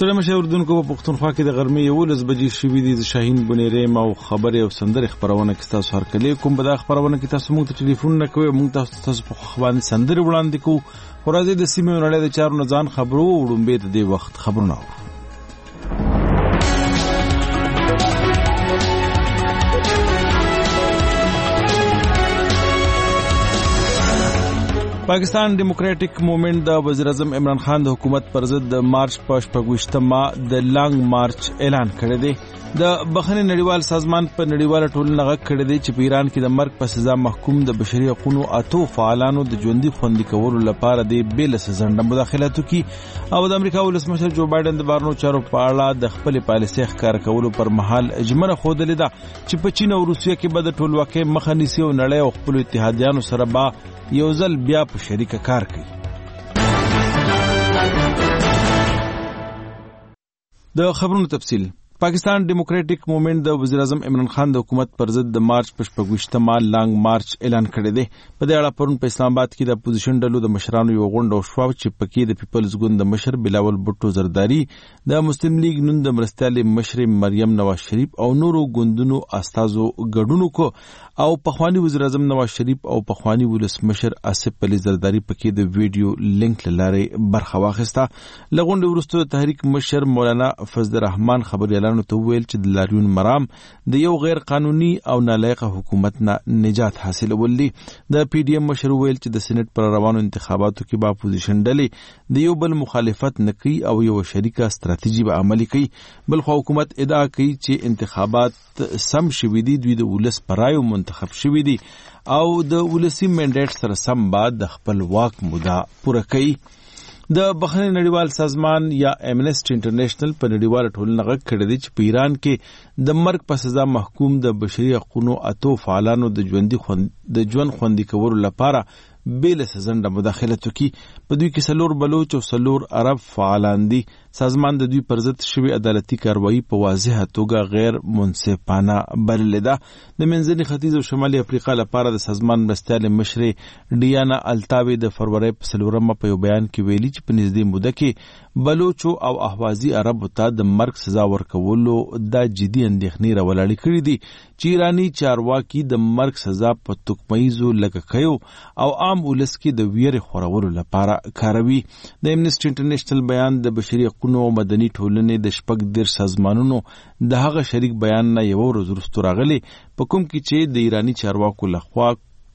ستړي مشه اردوونکو په پښتونخوا کې د غرمې 11 بجې شوې دي. د شاهین بنيریم او خبرې او سندرې خبرونه کې تاسو هر کله کوم په دا خبرونه کې تاسو موږ ته ټلیفون نه کوئ، موږ تاسو په خبرونه سندرې وړاندې کوو. ورځې د سیمې نړۍ د چارو نه ځان خبرو وړاندې د دې وخت خبرونه پاکستان ډیموکراټک موومېنټ د وزیر اعظم عمران خان د حکومت پر ضد د مارچ په 28 د لانګ مارچ اعلان کړی دی. د بخښنې نړیوال سازمان په نړیواله ټولنه غږ کړی دی چې په ایران کې د مرګ په سزا محکوم د بشري حقوقو اتو فعالانو د ژوندۍ خوندي کولو لپاره د بیل سزنده مداخلت وکړي او د امریکا ولسمشر جو بایدن د بهرنیو چارو په اړه د خپل پالیسۍ ښکار کولو پر مهال اجمره خوده ده چې په چین او روسیه کې به د ټولواکۍ مخه نیسي او نړۍ او خپل اتحادیانو سره به یو ځل بیا په شریکه کار کوي. د خبرونو تفصیل. پاکستان ډیموکراټک موومېنټ د وزیر اعظم عمران خان د حکومت پر ضد د مارچ په 28 لانګ مارچ اعلان کړی دی. په دې اړه پرون په اسلام آباد کې د اپوزیشن ډلو د مشرانو یو غونډه شوه چې پکې د پیپلز ګوند د مشر بلاول بوټو زرداری، د مسلم لیگ نون د مرستیال مشر مریم نواز شریف او نورو ګوندونو استازو ګډون وکړ او پخوانی وزیر اعظم نواز شریف او پخوانی ولسمشر آصف علي زرداری پکې د ویډیو لینک لاره برخه واخیسته. لغونډه وروسته تحریک مشر مولانا فضل الرحمن خبريالانو ته ویل چې د لاریون مرام د یو غیر قانوني او نالایق حکومت نه نجات حاصلول دي. د پی ډی ایم مشر ویل چې د سېنات پر روانو انتخاباتو کې به اپوزیشن ډلې د یو بل مخالفت نکوي او یو شریکه ستراتیژي به عملي کوي. بل خو حکومت ادعا کوي چې انتخابات سم شوي دي، دوی د ولس پرایو منتخب شوي دي او د ولسی منډیټ سره سم بعد د خپل واک موده پوره کوي. د بخښنې نړیوال سازمان یا امنسټي انټرنیشنل په نړیواله ټولنه غږ کړی دی چې په ایران کې د مرګ په سزا محکوم د بشري حقوقو اتو فعالانو د ژوند خوندي کولو لپاره بیل سزنده مداخلت وکړي. په دوی کې 4 بلوچ او 4 عرب فعالان دي. سازمان د دوی پر ضد شوی عدالتي کاروایی په واضحه توګه غیر منصفانه بللې ده. د منځني ختیځ او شمالي افریقا لپاره د سازمان مرستیال مشر ډیانا التاوی د فروری په 4 په یو بیان کې ویلي چې په نږدې موده کې بلوچو او احوازي عربو ته د مرګ سزا ورکولو د جدي اندېښنې راولاړې کړې دي چې ایرانی چارواکي د مرګ سزا په توکمایزو لګکیو او عام ولس کې د ویرې خورولو لپاره کاروي. د امنسټي انټرنیشنل بیان د بشري حقوقو او مدني ټولنې د 14 سازمانونو د هغه شریک بیان نه یو ورځ وروسته راغلی په کوم کې چې د ایرانی چارواکو لخوا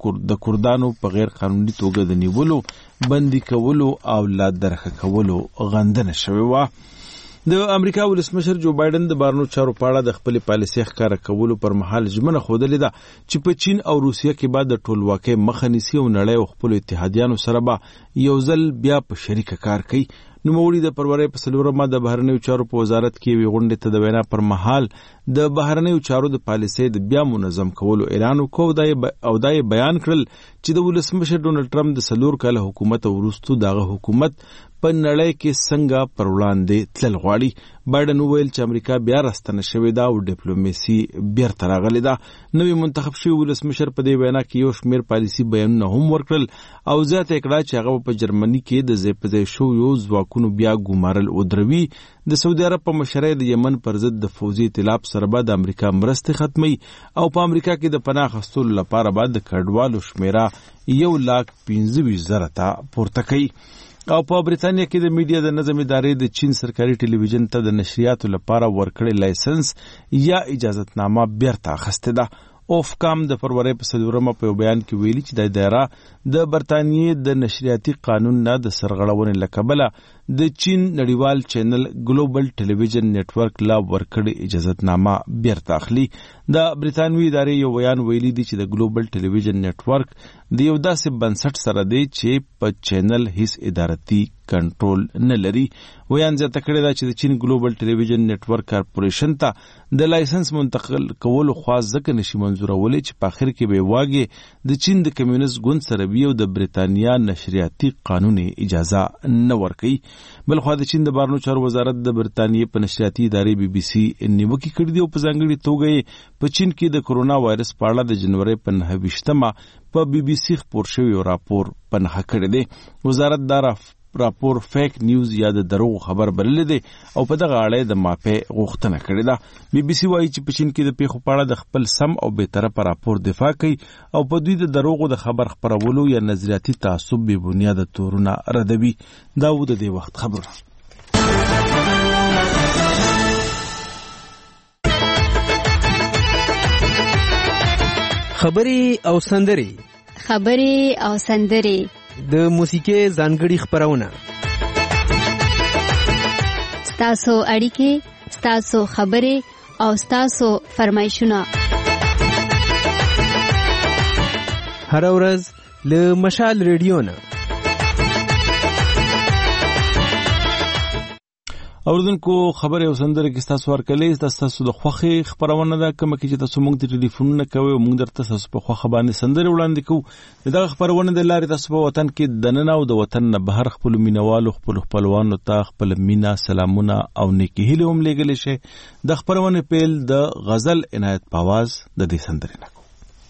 د کردانو په غیر قانوني توګه د نیولو، بندي کولو او لا درخه کولو غندنه شوې وه. د امریکا ولسمشر جو بایدن د بهرنیو چارو په اړه د خپل پالیسۍ ښکاره کولو پر مهال ژمنه ښودلې ده چې په چین او روسیه کې به د ټولواکۍ مخه نیسي او نړۍ او خپلو اتحادیانو سره به یو ځل بیا په شریکه کار کوي. نوموړي د فروری په 4 د بهرنیو چارو په وزارت کې یوې غونډې ته د وینا پر مهال د بهرنیو چارو د پالیسۍ د بیا منظم کولو اعلان وکړ او دا بیان کړل چې د ولسمشر ډونالډ ټرمپ د 4 کاله حکومت وروسته دغه حکومت په نړۍ کې څنګه پر وړاندې تلل غواړي. بایدن وویل چې امریکا بیا راستنه شوې ده او ډیپلوماسي بیرته راغلې ده. نوی منتخب شوی ولسمشر په دې وینا کې یو شمېر پالیسي بیانونه هم ورکړل او زیاته کړه چې هغه په جرمني کې د ځای په ځای شویو ځواکونو بیا ګمارل ودروي. د سعودي عرب په مشرۍ د یمن پر ضد د فوزي ائتلاف سره به د امریکا مرستې ختمي او په امریکا کې د پناه اخیستلو لپاره به د کډوالو شمیره 1,25,000 ته پورته کوي. او په بریتانیا کې د میډیا د نظم ادارې د چین سرکاري ټلویزیون ته د نشریاتو لپاره ورکړی لایسنس یا اجازتنامه بیرته اخیستې ده. اوفکام د فروری په 4 په بیان کې ویلي چې د دایره د برتانیې د نشریاتي قانون نه د سرغړونې لکبله د چین نړیوال چینل ګلوبل ټلویزیون نتورک لا ورکړی اجازتنامه بیرته اخلي. د بریتانوي ادارې یو بیان ویلي دی چې د ګلوبل ټلویزیون نتورک د یو داسې بنسټ سره دی چې په چینل هیڅ ادارتي کنټرول نه لري. ویان زیاته کړې ده چې د چین ګلوبل ټلویزیون نتورک کارپوریشن ته د لایسنس منتقل کولو خواست ځکه نشي منظورولی چې په اخر کې به واګي د چین د کمیونست ګوند سره وي او د بریتانیا نشریاتي قانون اجازه نه ورکوي. بلخوا د چین د بهرنیو چارو وزارت د برتانیې په نشریاتي ادارې بي بي سي نیوکې کړې دي او په ځانګړې توګه په چین کې د کرونا وایرس په اړه د جنوري په 29 په بي بي سي خپور شوی راپور په نښه کړی دی. وزارت دا راپور فیک نیوز یا د دروغ خبر بللی دی او په دغه اړه د معافی غوښتنه کړې ده. بي بي سي وایي چې په چین کې د پیښو په اړه د خپل سم او بې طرفه راپور دفاع کوي او په دوی د دروغو د خبر خپرولو یا نظریاتي تعصب بې بنیاده تورونه ردوي. دا و د دې وخت خبرونه. خبرې او سندرې د موسیقي ځانګړي خبرونه، ستاسو اړیکې، ستاسو خبرې او ستاسو فرمایشونه هر ورځ له مشال ریډیو نه. اوردونکو خبرې او سندرې کې تاسو ورکلې تاسو د خوخي خبرونه ده کوم کې چې تاسو موږ ته ټلیفونونه کوي او موږ درته تاسو په خوخه باندې سندرې وړاندې کوو. دغه خبرونه د لارې تاسو په وطن کې دننه او د وطن نه بهر خپل مینوالو خپلوانو ته خپل مینا سلامونه او نیکی هیله هم لګلې شي. د خبرونه پیل د غزل عنایت په आवाज د دې سندرې نه.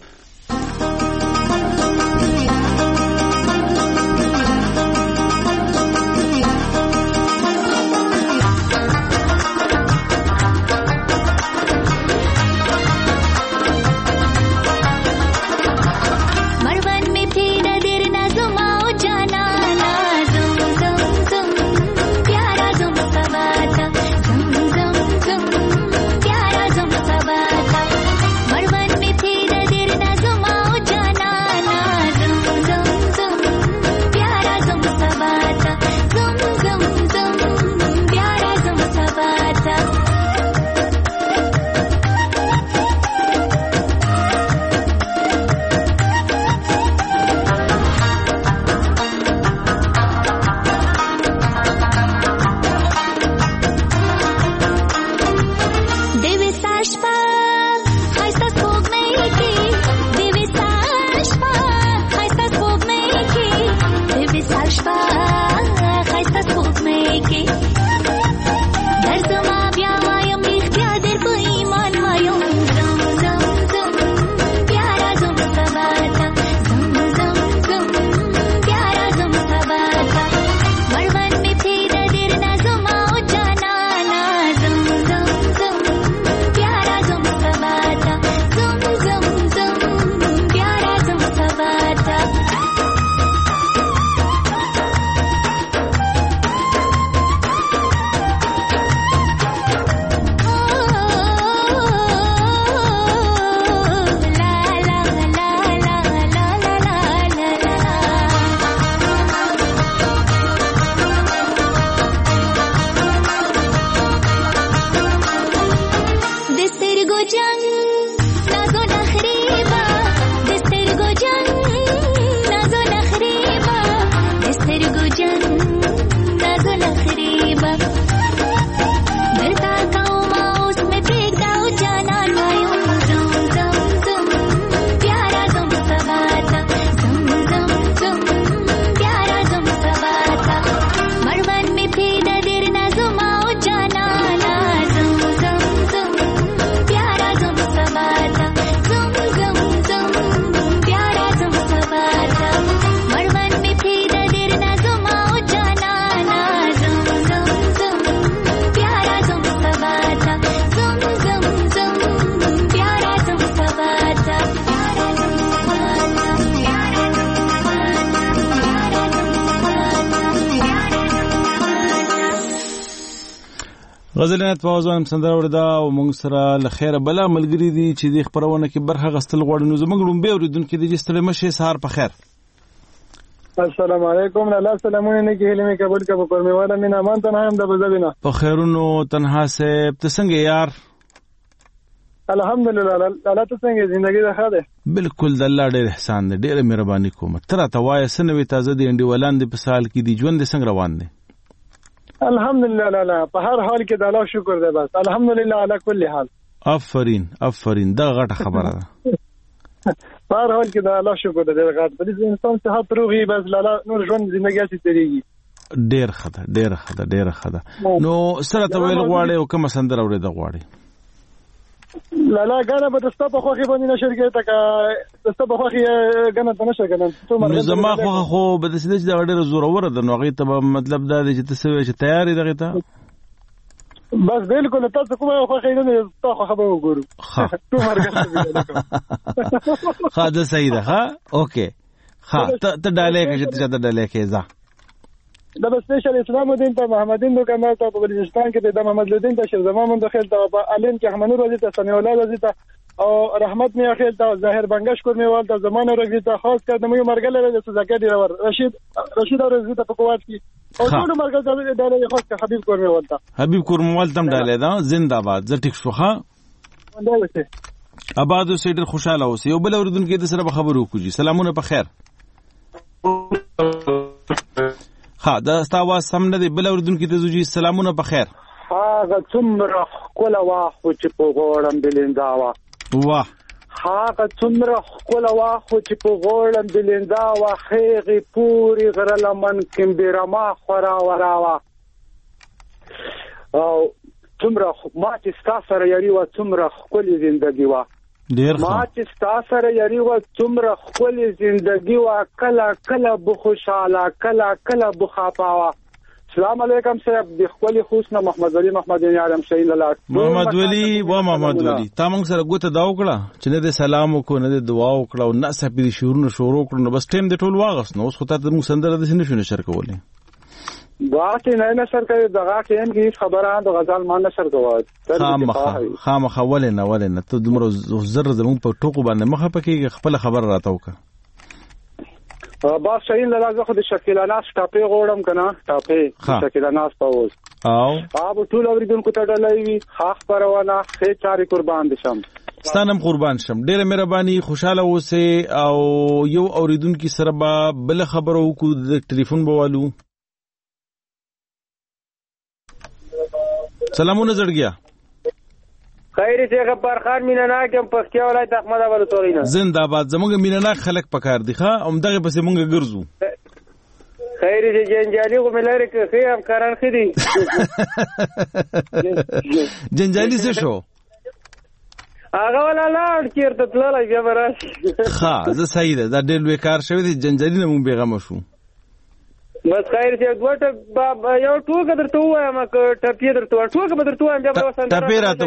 غزل عنایت په وازوان سندره وردا او موږ سره لخيره بلا ملګری دي چې د خبرونه کې برخه غستل غوړ نو زموږ لومبه اوریدونکو د جستل مشه سهار په خیر. السلام علیکم الله سلامونه نه کې هلمه قبول کا په میواله مینا مان ته هم د بزبینا په خیرونو تنها سه تسنګ یار الحمدلله الله ته څنګه ژوندۍ ده خاله بالکل د الله ډېر احسان دی ډېر مهرباني کوم تر ته وای سنوي تازه دی انډي ولان دی په سال کې دی ژوند څنګه روان دی الحمدلله لا په هر حال کې د الله شکر دی بس الحمدلله علی کل حال افرین دا غټه خبره ده په هر حال کې د الله شکر دی غټ بل انسان صحت روغي بس لاله نور ژوند ژوندۍ سي تیریږي ډېر خده نو سره ته ویل غواړي او کوم سندره اورید غواړي لالا غانا به دسته په خوخي باندې نشر کې تا دسته په خوخي غانا ته نشر غانا نو زما خو به د سیده چې دا ډېر زوره ده نو هغه ته مطلب دا دی چې تاسو چې تیار یې دغه ته بس بالکل تاسو کومه خوخي نه تاسو خبر وګورو تو مرګ ها دا صحیح ده ها اوکې ها ته ډالې کې چې ته ډالې کې ځه دا سپیشل اسلام الدین ته محمدین دوکاندار ته په بلوچستان کې د محمد الدین ته شیرزمان مندخیل ته په علین کې احمد نور وزیر ته سمیع الله وزیر ته او رحمت میا خیل ته ظاهر بنگش کور میوال ته زمانه رګی ته خاص کر د مې مرګل له سزاګر دی رشید اور وزیر ته په کوات کې او ټول مرګل ته ډالې خاص کر حبیب کور میوال ته حبیب کور میوال تم ډالې دا زنده‌باد زه ټیک شو ها آباد اوسې ډېر خوشاله اوسې یو بل اوریدونکو د سره خبرو کوجی سلامونه په خیر ها دا ستاواز سم نه دی بل اوریدونکو ته زوجي سلامونه په خیر هاغه څومره کوله واخو چې په غوړم بلندا وا واه هاغه څومره کوله واخو چې په غوړم بلندا وا خېغي پوری غرلمن کمبرما خورا وراوا او څومره ما چې ستاسو یاري وا څومره خولي ژوندۍ وا ډیر ښه ما چې ستاسو یاري وا څومره خولي ژوندۍ وا کله کله بخوشاله کله بخافاوا السلام علیکم صاحب د خپل خوشنه محمد ولی محمد یارم شین الله محمد ولی تا موږ سره ګوته دا وکړه چې نه د سلام وکړو نه د دعا وکړو نه سپید شورونه شروع کړو نو بس ټیم د ټول واغس نو اوس خو ته موږ سندره د سینې شو نشر کولې واکه نه نشر کوي دغه کې هم هیڅ خبره د غزل مان نشر کوي خامخ ولنه ته دومره زر زمون په ټوکو باندې مخه پکې خپل خبر راته وکړه با شاین لازم خو د شکلاناس ټاپې غوړم کنه ټاپې شکلاناس پاوز او ټول اوریدونکو ته ډلایوي خاص پرونه خې چاري قربان دشم ستانم قربان شم ډېر مهرباني خوشاله اوسه او یو اوریدونکو سره بل خبرو کو د ټلیفون بوالو سلامونه زړګیا خیر شیخ برخان مینناک هم پختیا ولایت احمد آباد تورینا زنده‌باد زموږ مینناک خلک پکار دي ښا هم دغه پسې مونږ ګرځو خیر شي جنجالي کو ملاره کې خې هم کاران خدي جنجالي څه شو هغه ولا لاړ چیرته تللی بیا براش ښا زه صحیح ده دا ډېر وکړ شوی دي جنجالي نه مونږ بیغمه شو بس خیر شي دوټه یو ټوګه درته وایم که ټپی درته وایم ټوګه به درته وایم بیا به وسند ټپی راته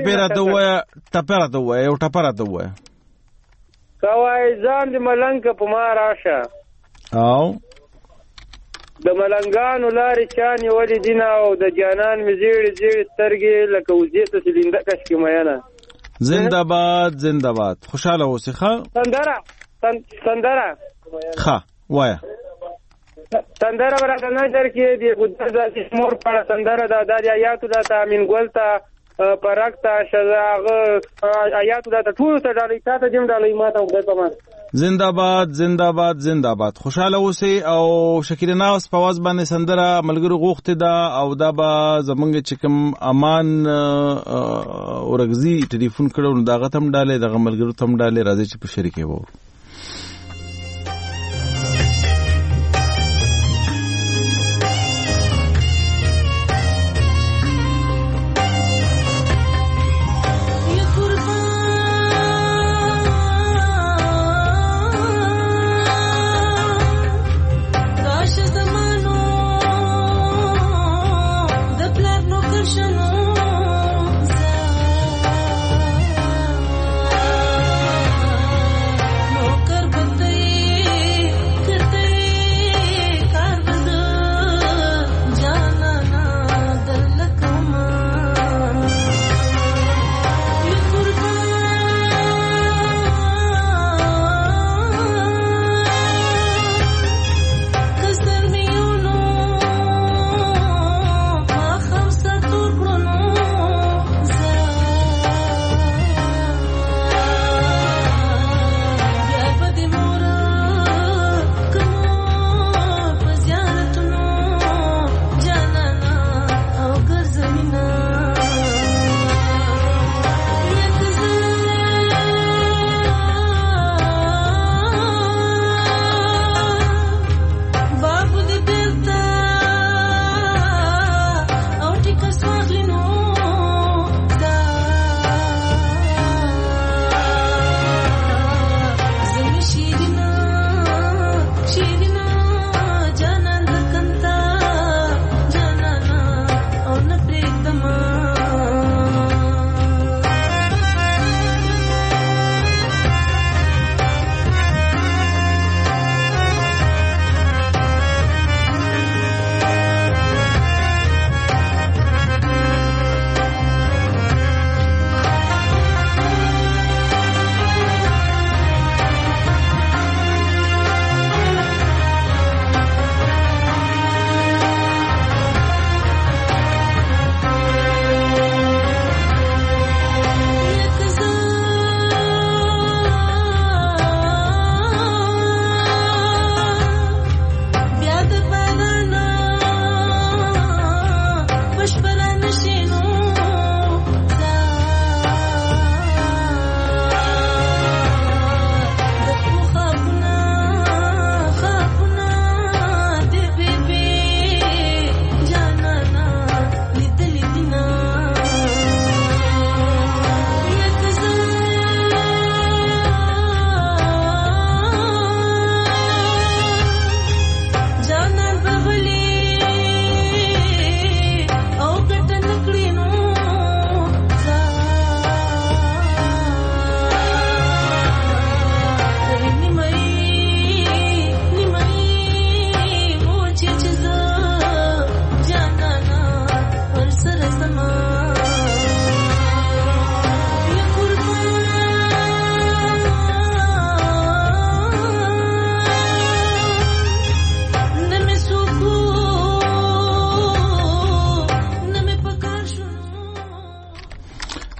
وای یو ټپه راته وای کوای ځان د ملنګ په ما راشه او د ملنګانو لارې چانې ولې دینه او د جانان مې زیړې سترګې لکه وزې ته سلینده کش کې میینه زنده‌باد خوشاله اوسې ښه سندره ښه وایه سندره برابر نظر کې دی قدرت د مور په سندره د آیاتو د تامین ګل ته پرکتا شزاغه آیاتو د ټول ته ډالۍ ته جام ډالۍ ماته وګړه په زنده‌باد خوشاله اوسئ او شکر ناس په واز باندې سندره ملګرو غوښته ده او دا به زمونږ چې کوم امان اورګزي ټلیفون کړو نو دا غتم ډالۍ د ملګرو تم ډالۍ راځي چې په شریکه وو No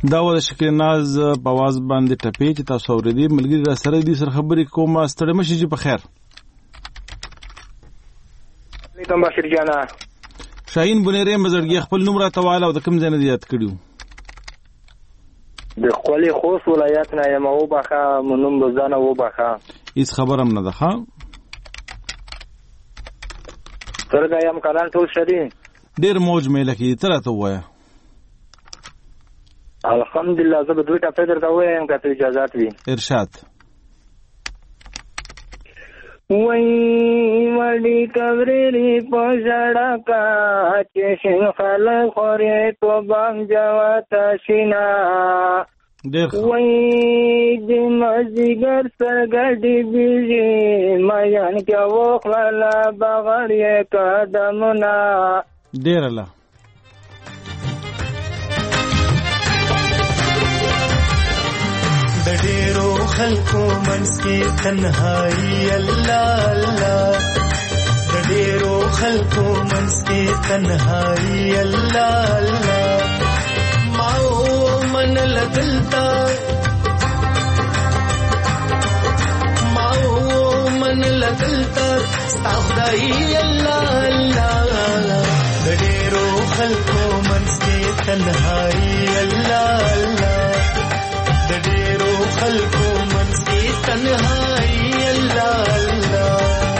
دا و د شکر ناز په आवाज باندې ټپې چې تاسو اورېدي ملګری را سره دي سره خبرې کوم ستړي مشي چې په خیر علیکم بشیر جانا شاهین بنيري مزړګي خپل نوم را تواله او د کوم ځای نه یاد کړیو د خپل خوست ولایت نه یم او باخه منوم روزانه و باخه هیڅ خبرم نه ده ښا څنګه یم کلان ټول شری ډیر موج مې لکه تر ته وایا الحمدلله زه به دوی ټاپې درته وایم که ته اجازه وي ارشاد وای وړي کورې په ژړا کا چې شین خلک خورې تو بام جواتا شینا وای د مزګر سرګډي بيږي مېان کې وخلا بغړې قدمنا ډیر الله د ډېرو خلکو منځ کې تنهایی الله الله د ډېرو خلکو منځ کې تنهایی الله الله ما من لدلتا ستا خدای الله الله د ډېرو خلکو منځ کې تنهایی الله الله د ډېرو خلکو منځ کې تنهایی الله الله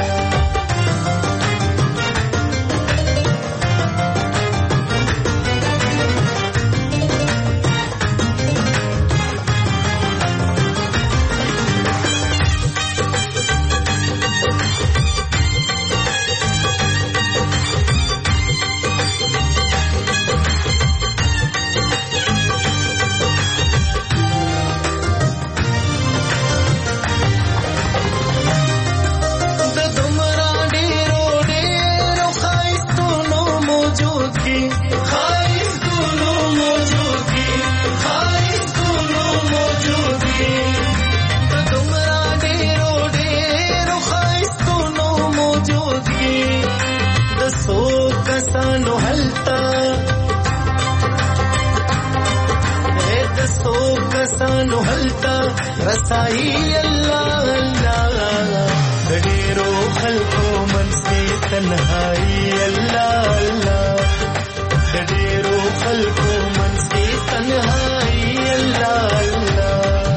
رسائی اللہ اللہ د ډېرو خلکو منځ کې تنهایی الله الله د ډېرو خلکو منځ کې تنهایی الله الله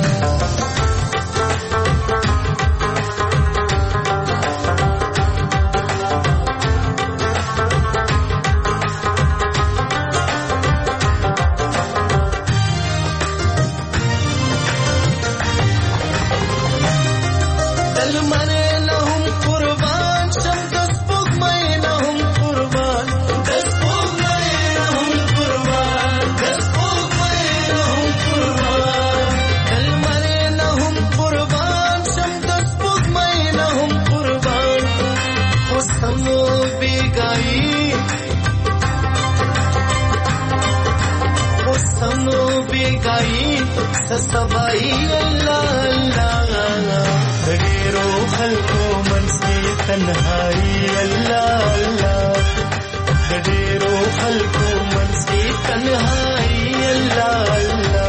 سبائی اللہ اللہ د ډېرو خلکو منځ کې تنهایی الله الله د ډېرو خلکو منځ کې تنهایی الله الله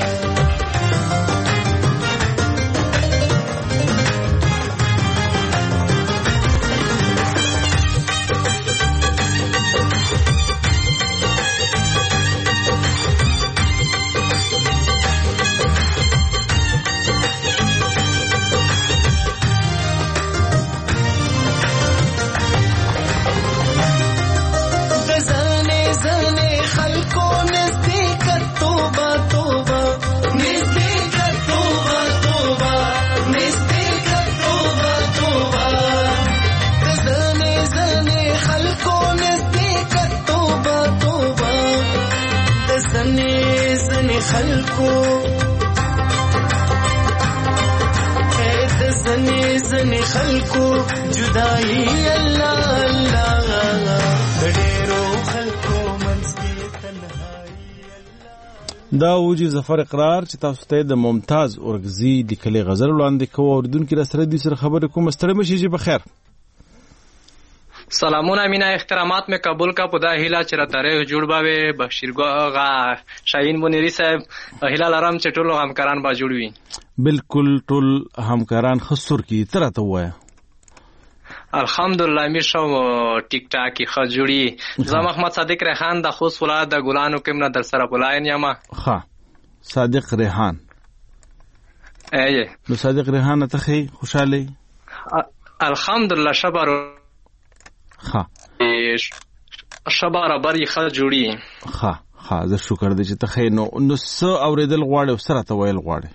خلکو زنی خلکو جدائی الله الله د ډېرو خلکو منځ کې تنهایی الله. دا وجي ظفر اقرار چې تاسو ته د ممتاز اورګزي لیکلي غزل وړاندې کوو. اوریدونکو را سره دې سره خبرې کوم ستړي مشي چې بخیر. سلامونه مینا احترامات میں قبول کا پدا هیله چې را تاریخ جوړ باوي بشیرګو شاهین منیری صاحب هیله لرم چې ټول همکاران با جوړ وي. بالکل ټول همکاران خسور کی تر ته وایا. الحمدلله میشو ټیک ټاک کی خجوړي زما محمد صادق ریحان د خوست ولایت د ګلانو کې من در سره بولاین یما. ها صادق ریحان ایه نو صادق ریحان ته خی خوشاله الحمدلله شبر ها شبر بری خجوړي ها زه شکر دې چې ته خی نو س اوریدل غواړې او سره ته ویل غواړې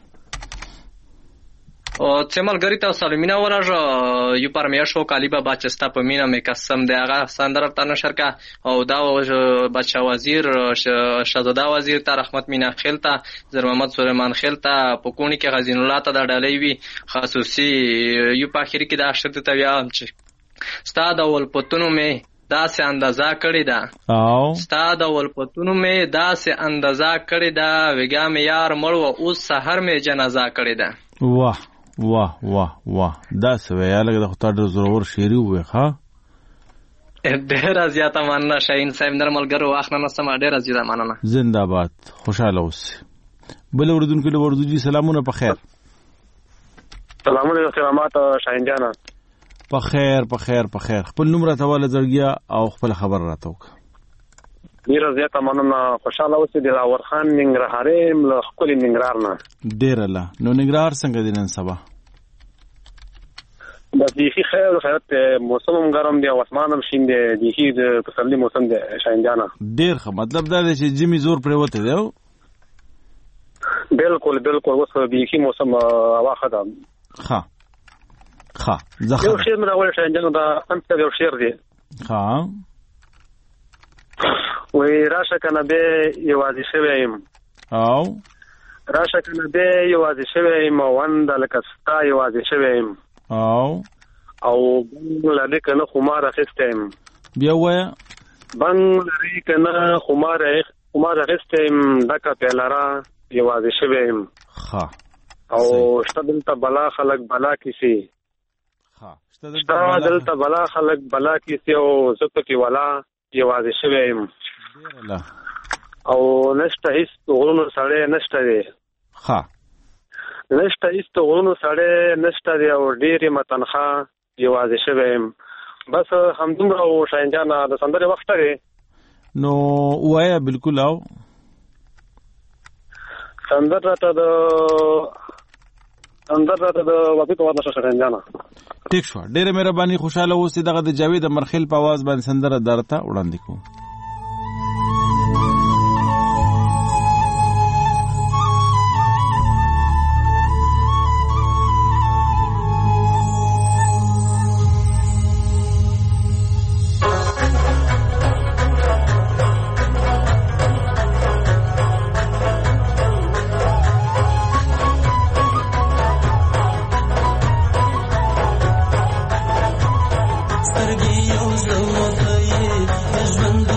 او چمل غری ته سلمینا ورځ یو پرمیشو کالیبا بچستا په مینا مې قسم دی هغه سندر ته نشر کا او دا بچا وزیر شهزاده وزیر ته رحمت مینا خیلتا زر محمد سلیمان خیلتا په کونی کې غزین الله ته د ډالۍ وی خصوصي یو په اخر کې د اشرت ته ویام چې ستاد اول پتونو مې داسې اندازا کړی دا او ستاد اول پتونو مې داسې اندازا کړی دا وګا مې یار مړ و اوس سحر مې جنازه کړی دا. واه دا سویا لکه د خطا ډېر زورور شعري ووی. ښه ډېره زیاته مننه شاهین صاحب نرملګرو واخله نستم ډېره زیاته مننه. زنده باد خوشحاله اوسئ. بل اردوونکي له اردو جي سلامونه په خیر. سلامونه احترامات شاهین جانا په خیر خپل نوم راته واله زړګیا او خپل خبر راته وکړه. ډیره زیاته مننه خوشاله اوسئ. د اورخان ننګرهاریم له ښکلي ننګرهار نه. ډیره لا نو ننګرهار څنګه دی نن سبا؟ بس بیخي خیر خیرت موسم هم ګرم دی او اسمان هم شین دی بیخي د پسرلي موسم دی شاهین جانا. ډیر ښه مطلب دا دی چې جمی زور پرېوتی دی. بالکل اوس بیخي موسم هوا ښه ده. ښه زه یو شعر مې راوړی شاهین جانا دا انت یو شعر دی. وی راشه کنه به یوازې شوی یم او راشه کنه به یوازې شوی یم وند لکه ستا یوازې شوی یم او بنګ لري کنه خمار اخیستی یم. بیا وایه بنګ لري کنه خمار اخیستی یم ډکه پیاله را یوازې شوی یم او شته دلته بلا خلک بلا کیسې شته دلته بلا خلک بلا کیسې او زه پکې ولا یوازې شوی یم او نشته هیڅ غرونو سړی نشته دی. نشته هیڅ غرونو سړی نشته دی او ډېرې متنخوا یوازې شوی یم. بس همدومره و شاهین جانا د سندرې وخت دی نو ووایه. بالکل او سندر راته د واپس ورنه شو شاهین جانا. ټیک شو ډېره مهرباني خوشحاله اوسئ. دغه د جاوید مرخیل په اواز باندې سندره درته وړاندې کوم. سترګې یو ځل وخی ژوند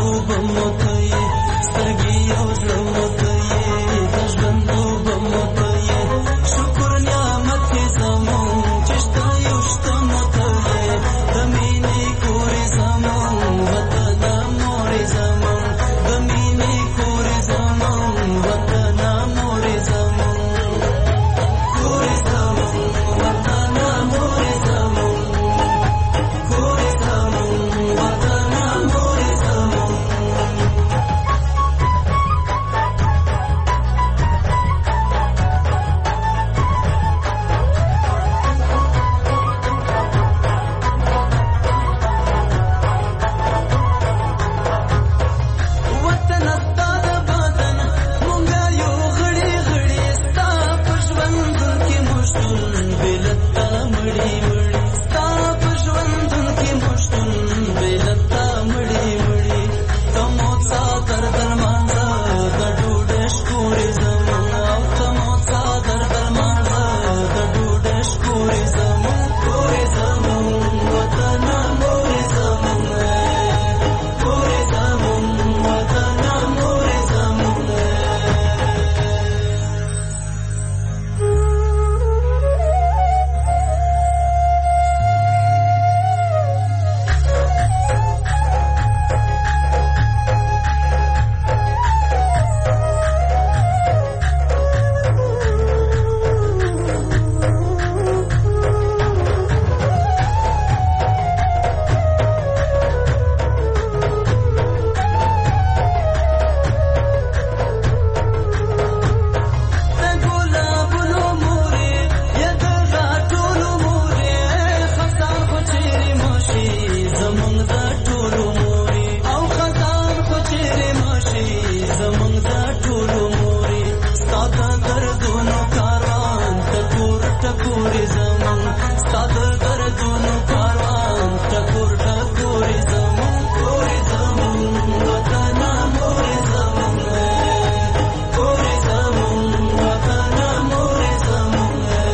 دردونو کاروان ټکور ټکور زمون ستا د دردونو کاروان ټکور ټکور زمون کور زمون وطن مور زمون کور زمون وطن مور زمون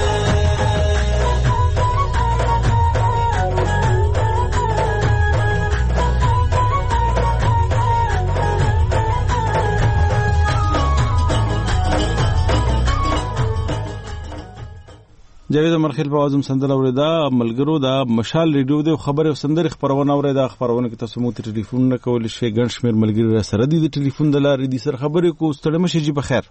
جاوید مرخیل په आवाज سندره اوریدا ملګرو دا مشال ریډیو د خبره او سندره خبرونه اوریدا خبرونه کې تاسو مو ټلیفون نه کول شي ګڼ شمیر ملګری را سره دي د ټلیفون د لارې دي سر خبرې کو ستړي مشي جی بخیر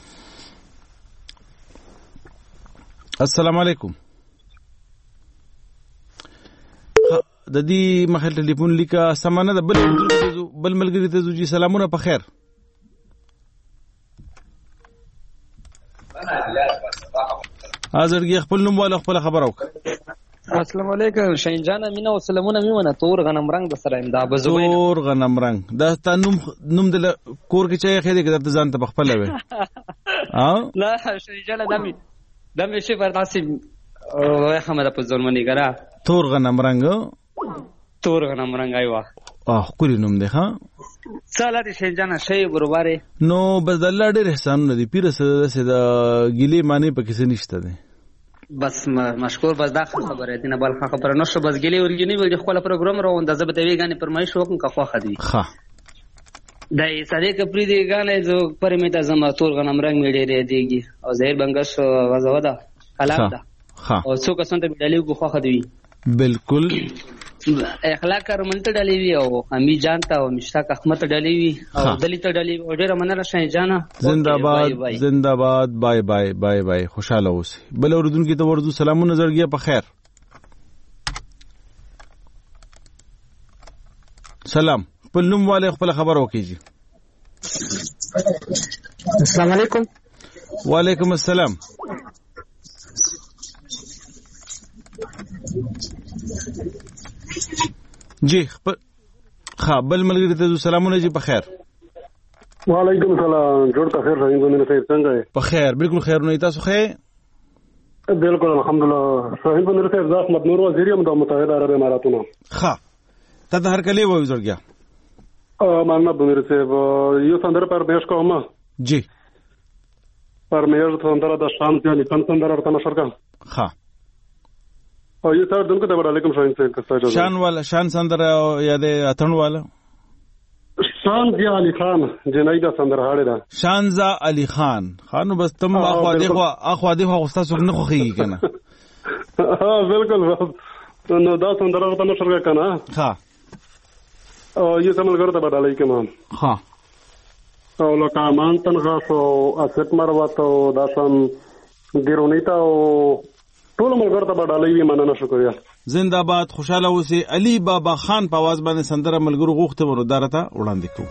السلام علیکم د دې مخه ټلیفون لیکه سمانه د بل ملګری ته زوجي سلامونه په خیر ازرګي خپل نوم والا خپل خبر اوک السلام علیکم شاین جان مینا او سلامونه میونه تور غنم رنگ د سره امدا بزوین تور غنم رنگ دا تا نوم د کور کې چای خېده کې د ځان ته بخپل وي لا شاین جان دمه شي پرداسي او حمد په ځورمنی ګرا تور غنم رنگ ایوا کولی نوم دی ها سالاري شاین جان شی ګروباره نو بس د الله ډېر احسان ندی پیر سره د ګلی معنی پکې څه نشته دی بس مشکور بس دا خبره دینه بل خبره نو شو بس ګلی ورګنی وي خپل پروګرام روان د زبته وی غانې پرمایش وکم کا خو خدي ها دای صدیق پری دی غانې جو پرمیتا زما تور غنم رنگ میډې دیږي او زهیر بنگش وزودا کلام دا ها او څوک څنګه ډالي کو خو خدي بالکل اخلاق کارمنته ډالي وی او امی جان ته او مشتاق احمد ډالي وی او دلیت ډالي او ډیره مننه شاین جانا زنده‌باد بای بای بای بای خوشاله اوسئ بل اوردونکو ته ورزو سلامونه زړګي په خیر سلام خپل نوم والے خپل خبر وکړي السلام علیکم وعلیکم السلام جی بل ملګری ته سلامونه جی په خیر وعلیکم السلام جوړ تا خیر راځم نه خیر څنګه په خیر بالکل خیر نه تاسو خیر بالکل الحمدلله شاهین بن رفیع احمد نور وزیر یم د متحده عرب اماراتونو ها ته هر کله وایو زړګیا محمد بن رفیع یو سندره پر بیاش کوم جی پر میاش سندره د شان ته لیکن سندره ورته نشر کا ها او یو تر دونکو ته علیکم شاهین صاحب شان سندره یاد اتن والا شانزا علی خان جنایدا سندره هاړه ده شانزا علی خان بس تم اخو دی خو تاسو نه خوخی کنه ها بالکل نو دا سندره ورته نشر کا کنه ها او یو سمل ګرته بدلای کما ها او لکه مان تنغا سو اسټ مرواتو داسن ګرونیتا او ټول ملګرو ته بدلای وی مننه شکریا زنده‌باد خوشاله اوسئ علي بابا خان په आवाज باندې سندره ملګرو غوښته ورودارته وړاندې کو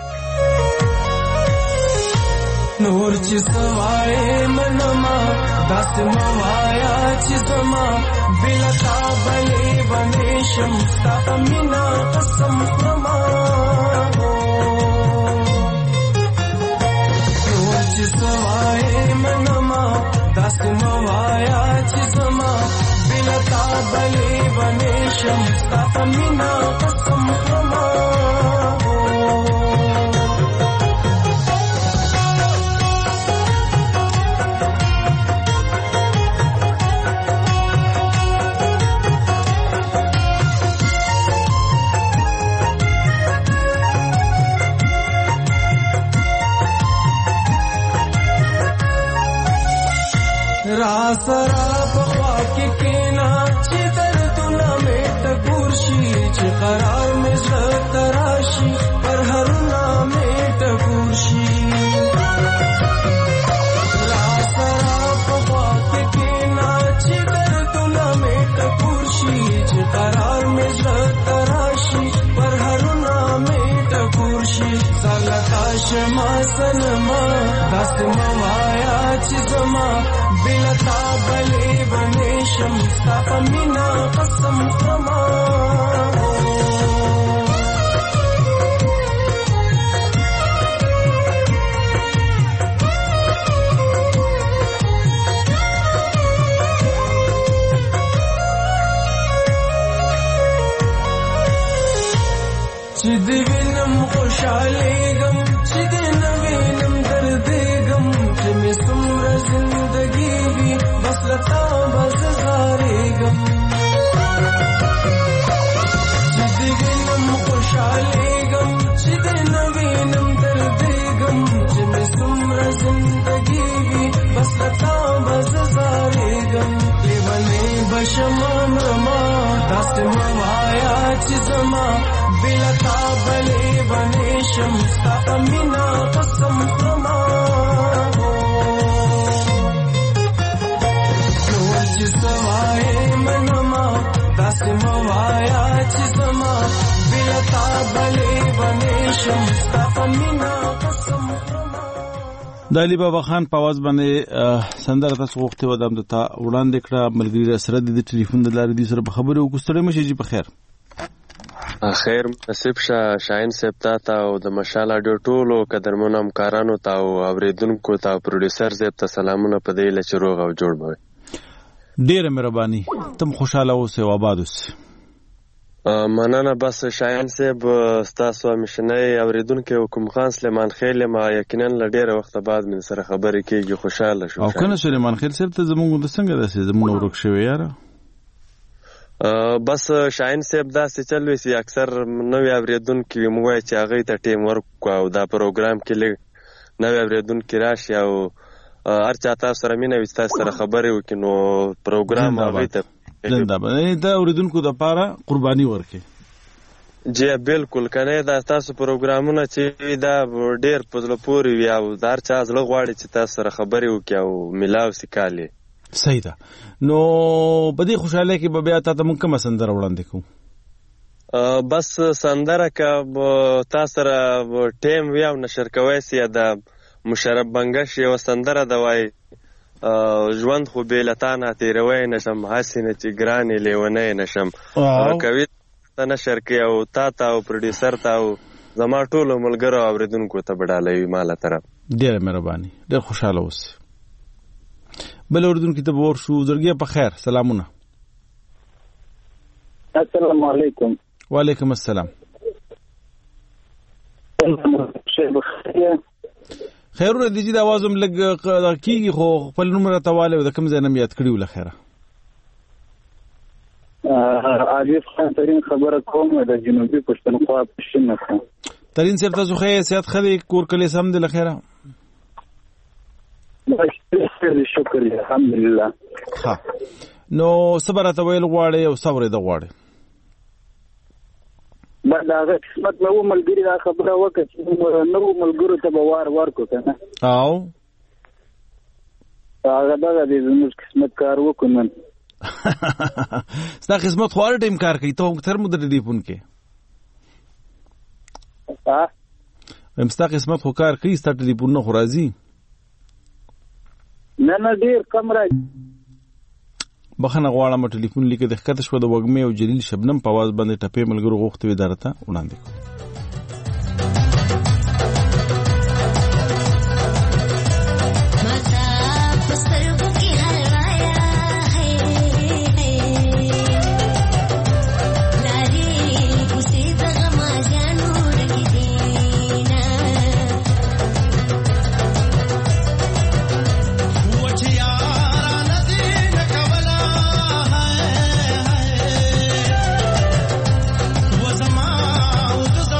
نور چې سوای منما داس موایا چې سما بلتا بلې باندې شمستا مینا قسم فرما نور چې سوای منما داس موایا چې سما بلتا بلې باندې شمستا مینا قسم فرما راسرا بخوا کې کینا چې دردونه مې ټکورشي چې قرار مې زړه تراشي پر هر نامې ټکورشي راسرا بخوا کې کینا چې دردونه مې ټکورشي چې قرار مې زړه تراشي پر هر نامې ټکورشي سالتا شما سنما داس موایا چې زما بلتا بلې باندې شمستا مینا قسم فرما چې دې وینم خوشالېږم چې دې نه وینم دردېږم چې مې څومره زندګي وي بس له تا به زه ځارېږم چې دې وینم خوشالېږم چې دې نه وینم دردېږم چې مې څومره زندګي وي بس له تا به زه ځارېږم لیونۍ به شمه مرمه داسې مه وایه چې زما بلا تا بلې بنې شم ستا په مینه قسم خورمه ټول چې څه وایې منمه داسې مه وایه چې زما بلا تا بلې بنې شم ستا په مینه قسم خورمه. د علي بابا خان په आवाज باندې سندره تاسو غوښتې وه دا هم درته وړاندې کړه. ملګري راسره د ټلیفون د لارې دوی سره په خبرې وکړو. ستړی مه شئ جي په خیر. خیر نصیب شه شاهین صاحب ته او د مشال اډیو ټولو قدرمنو همکارانو ته او اوریدونکو ته پروډوسر صاحب ته سلامونه په دې لچ روغ او جوړ بوي. ډیره مهرباني. تم خوشاله اوسئ او آباد اوسئ. مننه. بس شاهین صاحب ستاسو همیشنۍ اوریدونکو کوم خان سلیمان خیل ما یقینا له ډیره وخت بعد من سره خبرې کیږي. خوشاله شو. او کنه سلیمان خیل صاحب ته زموږ د څنګه داسې زموږ ورک شوی یاره. بس شاهین صاحب داسې چل وي چې اکثر نوې اوریدونکي موږ چې هغه ته ټیم ورک او دا پروګرام کې لږ نوې اوریدونکي راشي او هر چا تاسو سره مینه وي تاسو سره خبرې وکړي نو پروګرام هغه ته زنده باد دا اوریدونکو د پاره قرباني ورکړي. جی بالکل کنه دا تاسو پروګرامونه چې دا ډیر په زړه پورې وي او هر چا زړه غواړي چې تاسو سره خبرې وکړي او ملاو سکالي. صحیح ده. نو په دې خوشاله کې به بیا تاسو موږ کوم سندره وړاندې کوو؟ بس سندره کا تاسو سره ټیم وی او نشر کوي سي دا مشرب بنگش یو سندره دا وای ژوند خو به لتانه تیروي نشم حسینه چې ګرانې لیونې نشم کوي ته نشر کوي او تا او پروډوسر تا او زما ټول ملګرو اوریدونکو ته بډالوي ماله طرف. ډیره مهرباني. ډیر خوشاله اوسئ. بل اوریدونکو ته ور شو. زړګي په خیر. سلامونه. السلام علیکم. وعلیکم السلام. خیرونه دي چې د आवाज هم لګ کیږي خو خپل نوم راته والو د کوم ځای نه یاد کړی ول خیره. عارف خان ترين خبره کوم د جنوبي پښتونخوا پښینه کوم. ترين صاحب تاسو خیر صحت خدي کور کله سم دي لخيره. شکر الحمدلله. ها نو صبر ته ویل غواړي او صبر د غواړي. بعد هغه قسمت نو ملګری دا خبره وکړه چې نو ملګرو ته به وار کو کنه او هغه دا د زموږ قسمت کار وکړم. ستا قسمت خو هر ټیم کار کوي. ته تر مو د ټلیفون کې ستا قسمت خو کار کوي. ستا ټلیفون نه خو راځي. نه ډیر کم راځي. بخنه غواړم ټلیفون لیکه د ښکته شو د وګمې او جلیل شبنم په आवाज باندې ټپې ملګرو غوښتي وي درته وړاندې کوم. زما او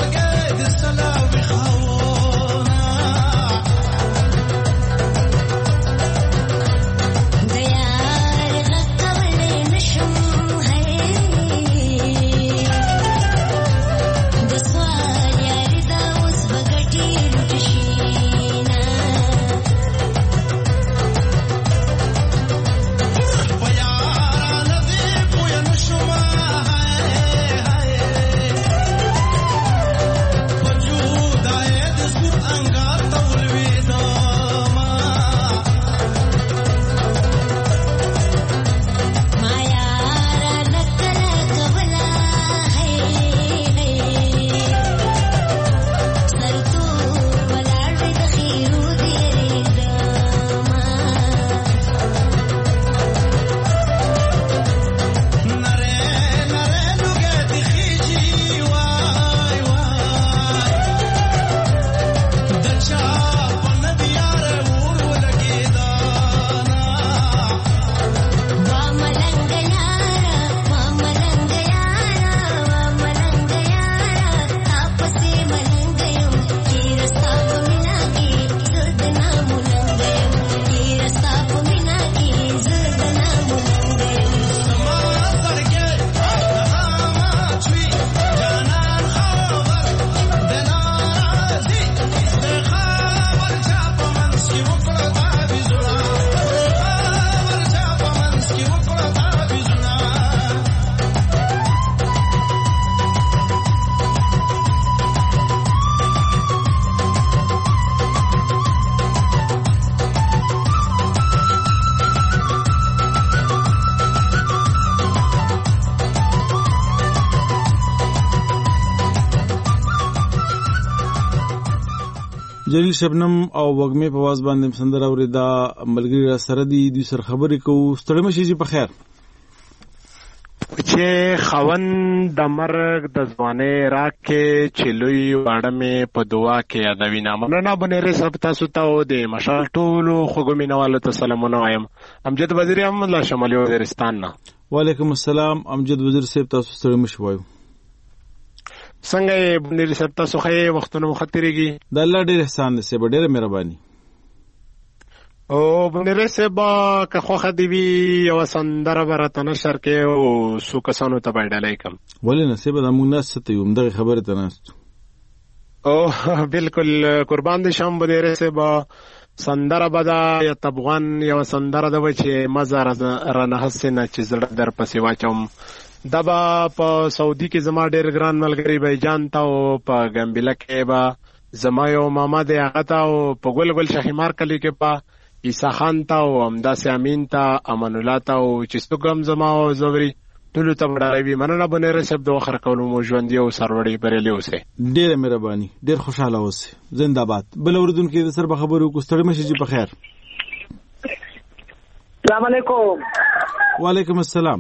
جلیل شبنم او وګمې په واز باندې سندره اورېدا ملګری را سره دي دوی سره خبرې کوو. ستړي مشي جی په خیر. چې خوند د مرګ د ځوانۍ راکې چې لوی واړه مې په دعا کې یادوي. مننه بنیرې صاحب تاسو ته او د مشال ټولو خوږو مینوالو ته سلامونه وایم. امجد وزیر احمد له شمالي وزیرستان نه. وعلیکم السلام امجد وزیر صاحب تاسو ستړي مشي وایو. څنګه یې بنیرې صاحب تاسو ښه وختونه مو ښه تېرېږي؟ د الله ډېر احسان دی صاحب ډېره مهرباني. او بنیرې صاحب که خوښه دې وي یوه سندره به راته نشر کې او څو کسانو ته به یې ډالۍ کړم. ولې نه صاحب دا موږ ناست ته یو همدغې خبرې ته ناست یو. او بالکل قربان دې شم بنیرې صاحب. سندره به ده یا تبغان یوه سندره ده چې مزه رانه هسې نه چې زړه در پسې واچوم. دا به په سعودي کې زما ډېر ګران ملګری بیجان ته او په ګمبله کې به زما یو ماما دی هغه ته او په ګل ګل شهیمار کلي کې به عیسی خان ته او همداسې امین ته امان الله ته او چې څوک هم زما او زوري ټولو ته به ډالۍ وي. مننه بنیرې صاحب د وخت راکولو مو ژوندي او سرلوړي بریالي اوسئ. ډېره مهرباني ډېر خوشحاله اوسئ. زنده باد. بل اورېدونکي د سر به خبرې وکړو. ستړي مشي جي په خیر. السلام علیکم. وعلیکم السلام.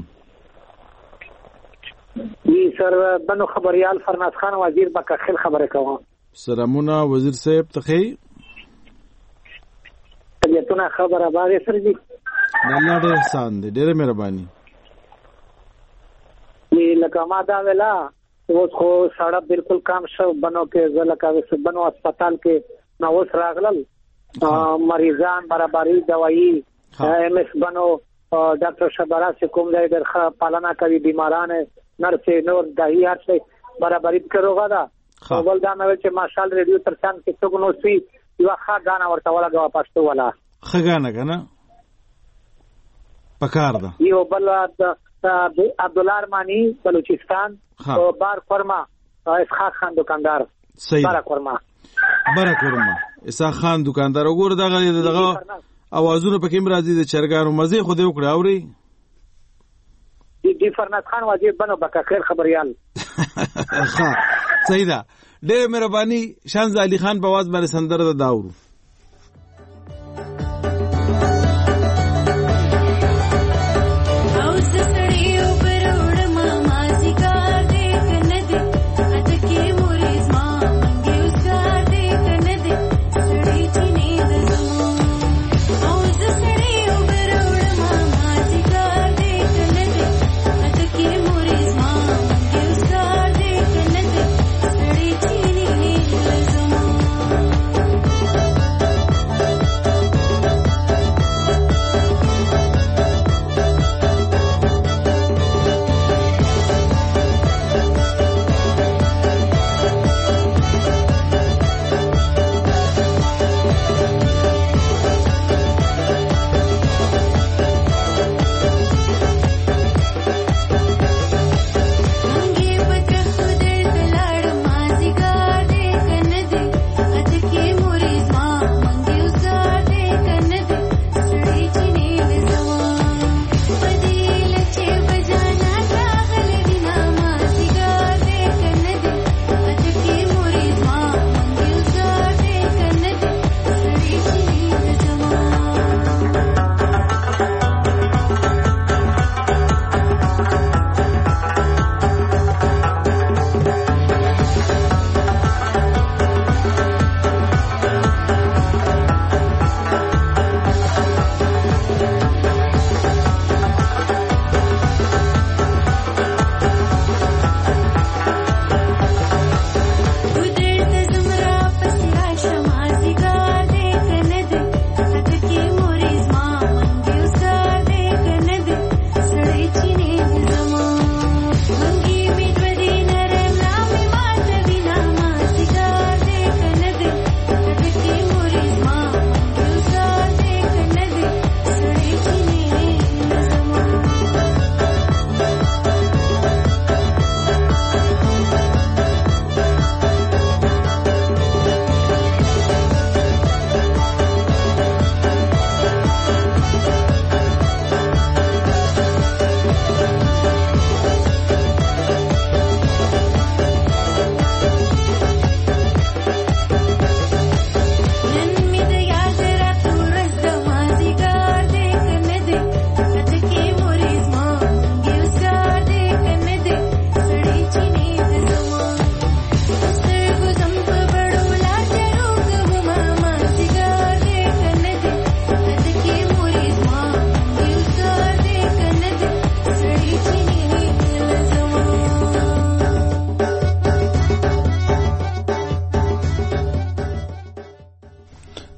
جی سر بنو خبریال فرناز خان وزیر بکا خیل خبره کوم. سلامونه وزیر صاحب ته خی. طبیعتونه خبره باندې سر جی. الله دې احسان دې ډېر مهرباني. وی لکه ما دا ویلا اوس خو سړک بالکل کام شو بنو کې زلکه بنو هسپتال کې نو اوس راغلل مریضان برابرۍ دوايي ایم اس بنو ډاکټر شبرا سے کوم ځای درخه پالنا کوي بیماران نرسې نور دایي هر څه برابرۍ کړوغا دا ول دا نو چې ماشال ریډیو ترڅنګ کې څنګه نو سي یو ښه غانا ورته ولا پښتو ولا ښه غانا کنه پکار ده یو بل عبدالله ارمانی بلوچستان او بار فرما اسحاق خان دکاندار بار فرما اسحاق خان دکاندار وګوره دغه اوازونه پکې مرادي د چرګانو مزه خو دې وکړه اوري دی فرناز خان واجب بنو بکا خیر خبريال ها صحیح ده ډېر مهرباني شانز علي خان په आवाज باندې سندره داورو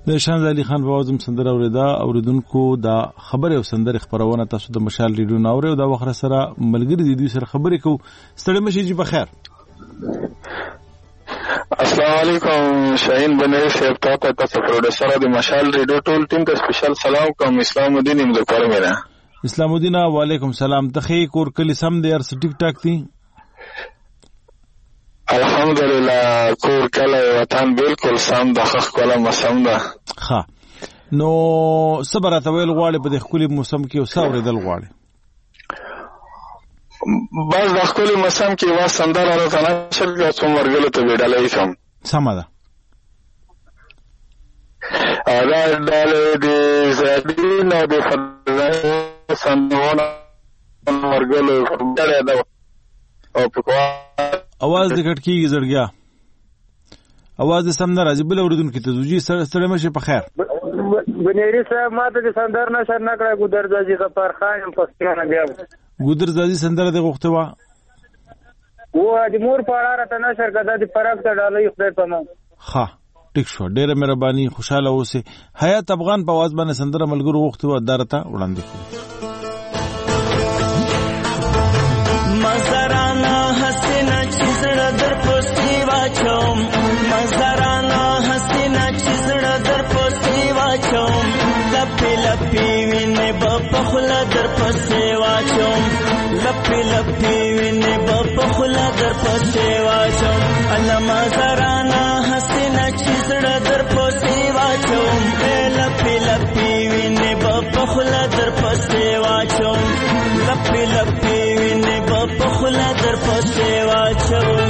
د شاهناز علي خان په आवाज سندره اوریدونکو دا خبره او سندره خبرونه تاسو د مشال ریډیو ناوړو دا وخت سره ملګری دي دوی سره خبرې کو ستړي مشي جی بخیر. السلام علیکم شاهین بنری صاحب ته تاسو پروډوسر د مشال ریډیو ټول ټیم ته سپیشل سلام کوم. اسلام الدین مظفر میرا. اسلام الدین وعلیکم سلام. تخی کور کلی سم دی ار ټیک ټاک دی الحمدلله کور کله وطن بالکل سم د خخ کوله مسم ده. ها نو صبرته ویل غواړي په د خولي موسم کې او ساوریدل غواړي بس د خولي موسم کې وا سندره راته نشل کې څوم ورګلو ته ویډلای کوم. سم ده دا ډالې دې زادین او د فرزانه سندونه ورګلو ډېر ده او په आवाज د کټ کیږي زړګیا आवाज د سم نه راځي بل اوریدونکو ته زوجي سره مشه په خیر. بنيري صاحب ماته د سندر نشر نه کړه ګودر ځي غفار خان پښتانه بیا ګودر ځي سندره د غوښته وا و د مور په اړه راته نشر کړه د فرق ته ډالۍ خدای په مو. ها ټیک شو ډېر مهرباني خوشاله اوسه. حیات افغان په आवाज باندې سندره ملګرو غوښته و درته وړاندې کړو. مزرانا حسینا چیزړه در پوسټي واچوم مزرانا حسینا چیزړه در پوسټي واچوم لپی لپی وینه بپخلا در پسې واچوم لپی لپی وینه بپخلا در پسې واچوم الله مزرانا حسینا چیزړه در پوسټي واچوم لپی لپی وینه بپخلا در پسې واچوم لپی لپی وینه بپخلا در پسې واچوم.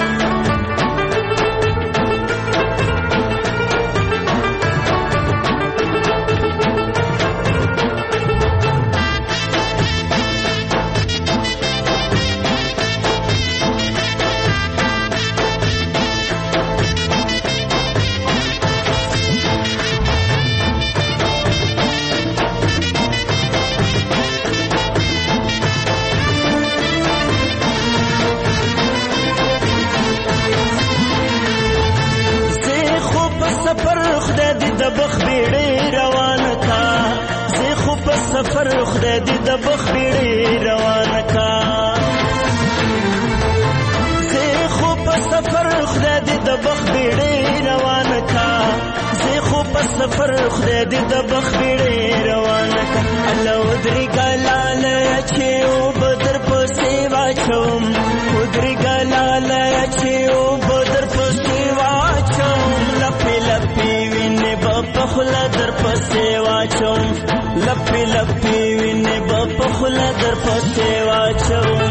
سفر خدای دې د بخبړې روان کا زه خو په سفر خدای دې د بخبړې روان کا زه خو په سفر خدای دې د بخبړې روان کا الله ودري ګلاله چې او بدر په سیوا چوم ودري ګلاله چې او بدر په سیوا چوم لپی لپی وینه بخلا در په سیوا چوم لپی لپی وینه بخلا در په سیوا چوم.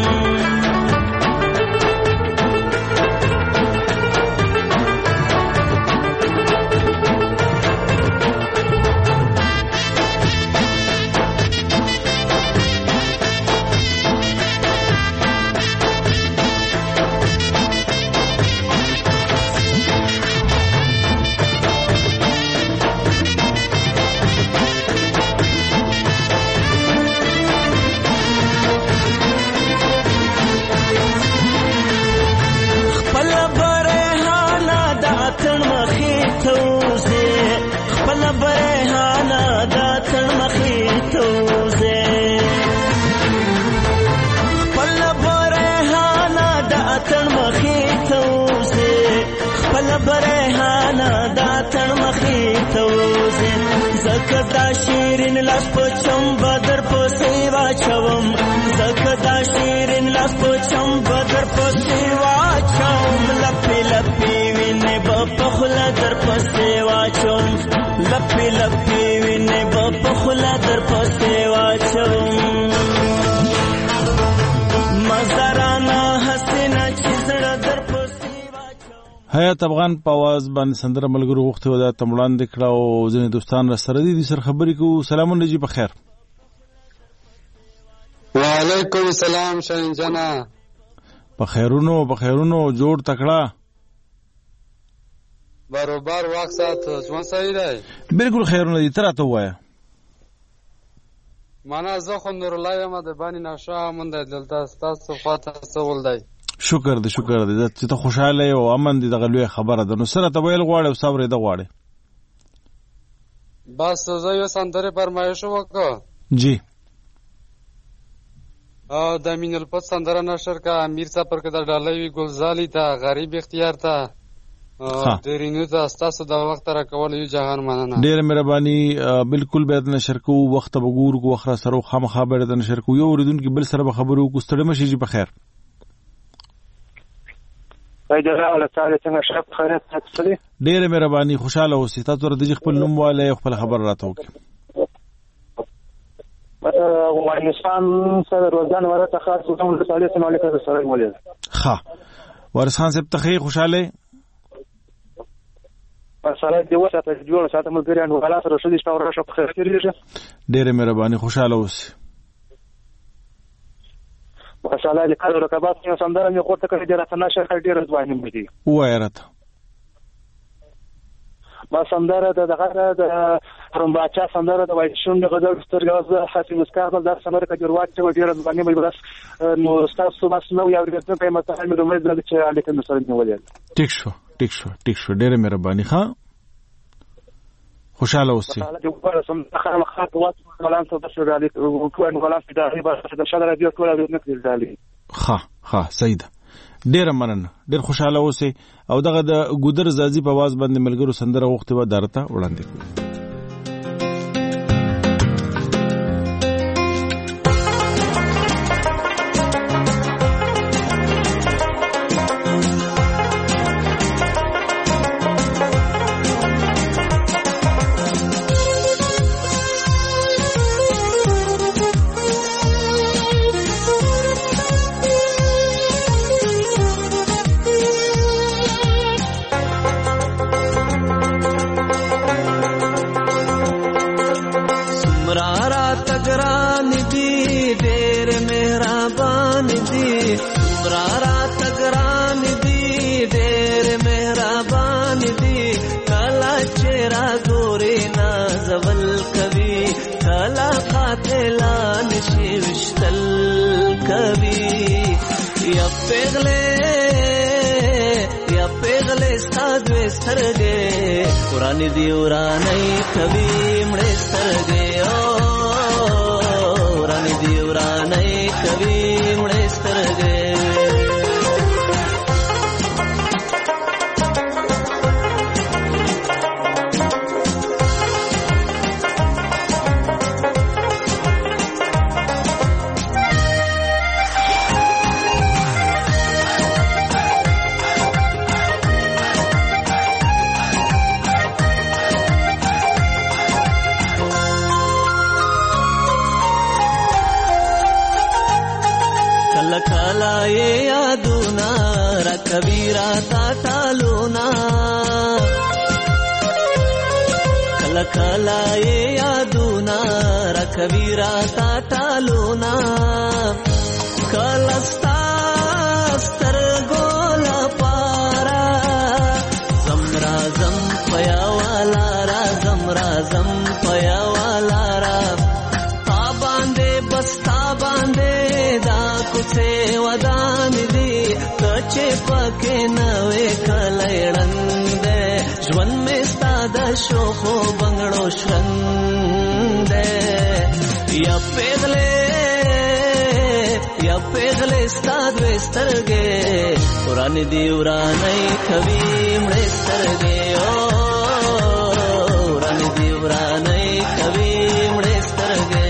زکدا شیرین لاس پچم بدر پسې واچوم زکدا شیرین لاس پچم بدر پسې واچوم لپی لپی وینه بخلا در پسې واچوم لپی لپی وینه بخلا در پسې واچوم مزرانا حسینا چیزړه در پسې حیات افغان په आवाज باندې سندره ملګرو غوښته و دا تمړان د کړه او ځینې دوستان را سره دي سر خبرې کوو. سلامونه جی په خیر. وعلیکم السلام شاهین جانا په خیرونو جوړ تکړه برابر وخت سات ځوان صحیح دی بالکل خیرونه دي تر ته وایا معنا زه خو نور الله یم د بانی نشه مونږ دلته تاسو خاطر سوال دی. شکر دې چې ته خوشاله او امن دې دغه لوی خبره ده. نو سره ته ویل غواړې او صبر دې غواړې بس زه یو سندره فرمایش وکړه. جی د مین الفت سندره نشر کا امیر صاحب کې د ډالوي ګلزالي ته غریب اختیار ته ډیرینو ته تاسو د وخت را کول یو جهان مننه. ډیر مهرباني. بالکل به د نشر کو وخت بګور کو اخره سره خامخا به د نشر کو یو اوریدونکو بل سره خبرو کو ستړي مشي جی په خیر. ډیر مهرباني خوشاله اوسئ. تاسو ور د خپل نوم والے خپل خبر راته وکړئ. افغانستان سره روزانه ورته خاص کوم د صالح سماله کې سره مولید. ها وارث خان صاحب ته خوشاله سره دی وسه ته جوړ ساته ملګریان وغلا سره شدي شپه ورشه په خیر کېږي. ډیر مهرباني خوشاله اوسئ. ماشاءالله د کارو رکابات یو سندره مې کوته کړې د راتنا شهر ډیر ځوانیم دي. وایرته ما سندره د دغه د رمباچا سندره د وایشون د غزل سترګاز حسین مسکابل د سندره کې ورواچ چې ډیر ځوانیم مې بس نو تاسو بس نو یو ورته په متحل مې دومره د چې الیکن سره نیولې. ټیک شو ډیر مهرباني. ښه خوشاله اوسئ. ها صحیح ده. ډیر مننه. ډیر خوشاله اوسئ او دغه د ګودر زازي په आवाज باندې ملګرو سندره وخت و درته وړاندې کړو. ورانی دی ورانی کبھی مڑے سترگے ورانی دی ورانی کبھی مڑے سترگے कबीरा ताता लूना कल कला ये यादूना रकबीरा ताता लूना कलस्ता स्तर गोला पारा जमरा जम पया वाला रा जमरा जम पया वाला रा ता बांधे बस्ता बांधे दा कुसे वदान दी कचे पके नवे कलयड़ंद ژوند में ستاد شوخو بنگړو شرند یا پیغله ستاد وسترګې وران دی ورانې کوي مړې سترګې وران دی ورانې کوي مړې سترګې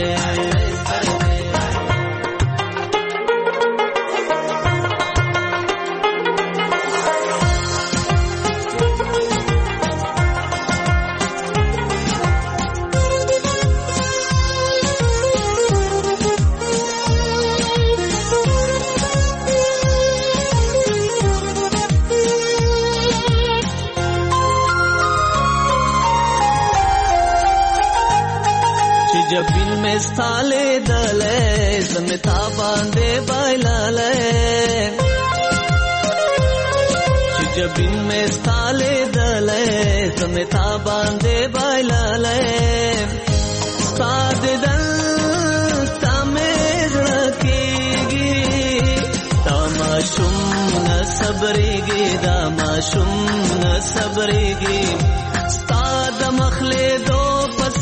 जबिन में स्थाले दले समता बांधे बाइलाले जबिन में स्थाले दले समता बांधे बाइलाले साद दल तमेज रखेगी तमाशुम न सबरेगी दामाशुम न सबरेगी साद मखले दो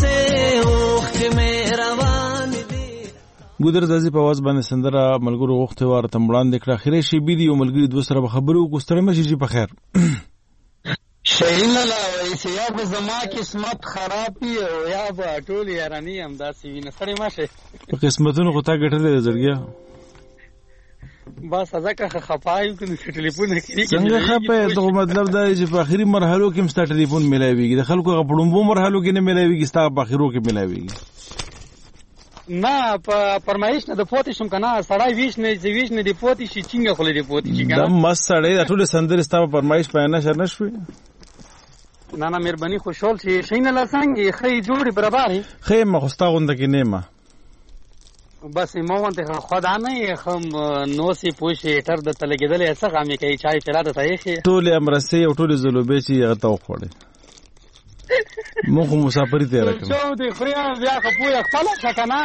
ګودر زازي په आवाज باندې سندره ملګرو وخت واره تم وړاندې کړه. خیره شي بي دي یو ملګری دوه سره خبرو کوستړې مشي چې په خیر شهین الله وایي یا به زما قسمت خراب وي او یا به ټول یارانی هم داسې وي نه سړی ماشه په قسمتونو خو تا ګټلې زړګیا بس ځکه خپایو کنه ټلیفون کې څنګه خپه ته مطلب دا چې په اخري مرحلو کې مستا ټلیفون ملایويږي د خلکو په پړمبو مرحلو کې نه ملایويږي ستا په اخرو کې ملایويږي نه په فرمایش نه د پوتې شم کنه سړی ویش نه دی پوتې شي چنګه خلې دی پوتې شي کنه د مس سړی ټول سندر ستا په فرمایش پاینه شر نشوي نه مهرباني خوشحال شي شین الله څنګه خې جوړي برابر خې مخستا غونډه کې نیمه بس مو وانته خدا نه خم نو سي پوښي تر د تلګیدل څه غامي کوي چای چلا د تاریخ ټول امرسي او ټول زلوبې چې هغه تا وخوړې مو خو مسافرې تیر کړم چا دې خریا بیا خپوی خپل څکنه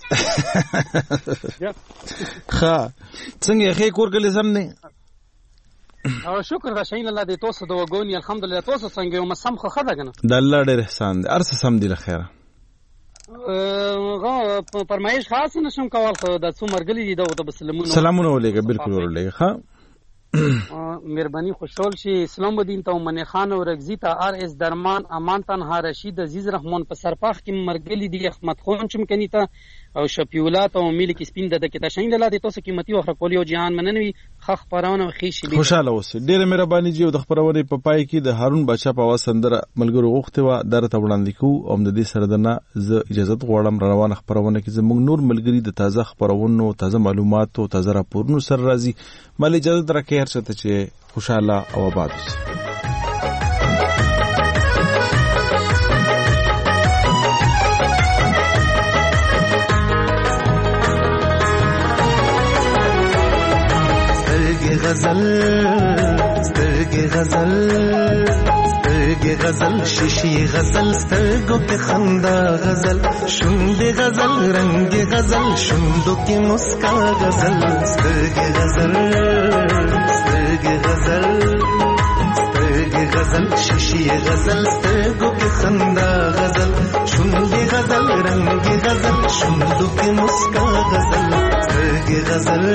ښه څنګه خې کور کله سم نه او شکر دا شین الله دې توسه د وګونی الحمدلله توسه څنګه یو مسم خو خدا کنه د الله ډېر احسان دې ارسه سم دې لخيره فرمایش خاص نشم کول خو د څو مرګلي دي د سلامونه ولېګه بالکل ورولېګه ها مهرباني خوشحال شي اسلام الدین ته من خان او رگزی ته ار اس درمان امان تنها رشید عزیز رحمان په سرپاخ کې مرګلي دي احمد خون چم کني ته او شفیولات او ملک سپین د کې تشین لاله دي تاسو قیمتي او خپل یو جهان مننوي خخ پرونه خېشي خوشاله اوسه ډېر مهرباني جی او د خبرونه په پای کې د هارون بادشاہ په आवाज سندره ملګرو غوښته و درته وړاندې کو او د دې سره دنه ز اجازه غواړم روانه خبرونه کې زموږ نور ملګری د تازه خبرونو تازه معلومات او تازه راپورونو سره راځي مل اجازه درکې هر څه چې خوشاله او آباد اوسه سترګې غزل شیشي غزل سترګو کې خندا غزل شونډې غزل رنگ غزل شوندو کې مسکا غزل سترګې غزل شیشي غزل سترګو کې خندا غزل شونډې غزل رنگ غزل شوندو کې مسکا غزل سترګې غزل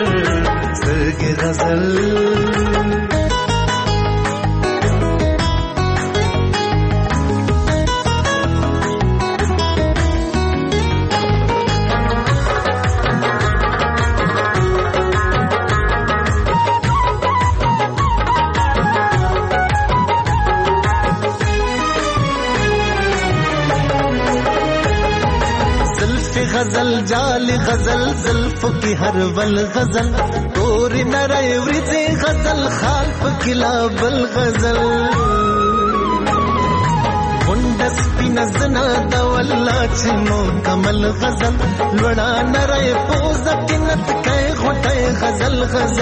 غزل جال غزل زلفو کی ہر ول غزل تور نرے ورځې غزل خال پکلا بل غزل وندس پینزنا د والله چې مو کمل غزل لوړا نرے پوز کینت کای غټه غزل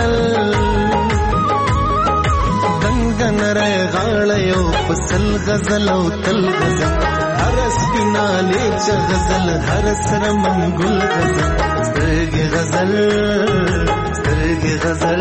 دنګ نرے غاړه یو پسل غزل او تل غزل هرس بیناله چ غزل هر سر منګل غزل سترګې غزل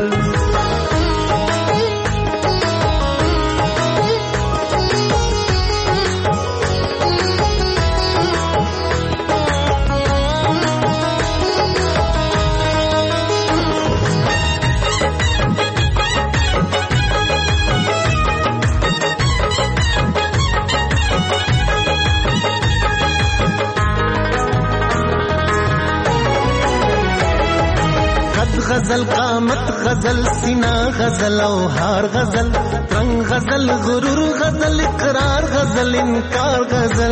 غزل قامت غزل سینا غزل او هار غزل رنگ غزل غرور غزل اقرار غزل انکار غزل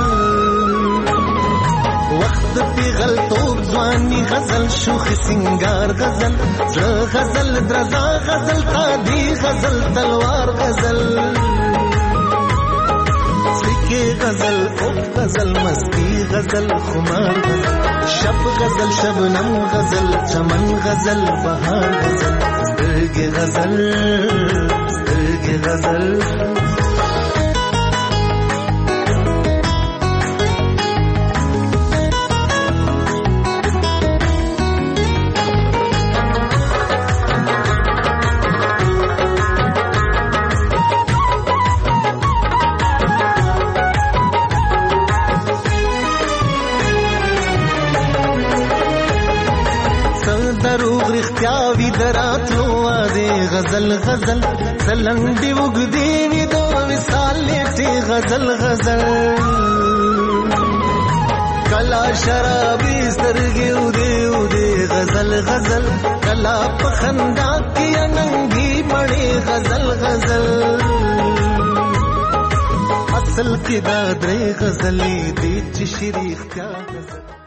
وقت پی غلطوب ځواني غزل شوخ سنگار غزل غزل درزا غزل قادی غزل تلوار غزل سکه غزل او غزل مستی غزل خمار غزل شب غزل شبنم غزل چمن غزل بهار غزل سترګې غزل دروغ رښتیا وي دراتلو وادي غزل غزل سلنډي وګدي وي د وصال لټي غزل غزل کلا شرابي سترګې ودي غزل غزل کلا په خندا کې اننګي مړې غزل غزل اصل کې دا درې غزلې دي چې شریخ کیا غزل